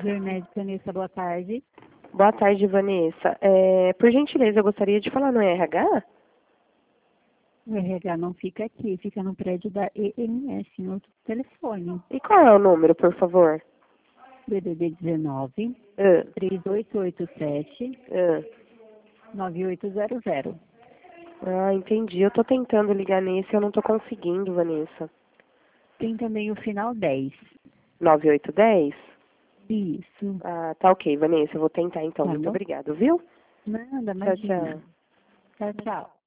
Journée Vanessa, boa tarde. Boa tarde, Vanessa. Por gentileza, eu gostaria de falar no RH? O RH não fica aqui, fica no prédio da EMS, em outro telefone. E qual é o número, por favor? DDD 19 Ah, 3887 ah. 9800. Ah, entendi. Eu tô tentando ligar nesse, eu não tô conseguindo, Vanessa. Tem também o final 10. 9810? Isso. Ah, tá ok, Vanessa. Eu vou tentar então. Tá Muito bom? obrigado, viu? Nada, Tchau, imagina. tchau. Tchau, tchau.